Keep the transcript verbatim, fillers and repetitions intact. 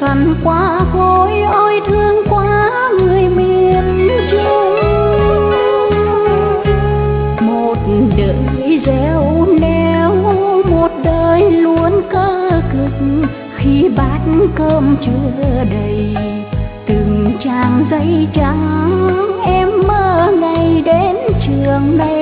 khăn quá gối, ôi thương quá người miền Trung. Một đời gieo neo, một đời luôn cơ cực, khi bát cơm chưa đầy từng trang giấy trắng, em mơ ngày đến trường này.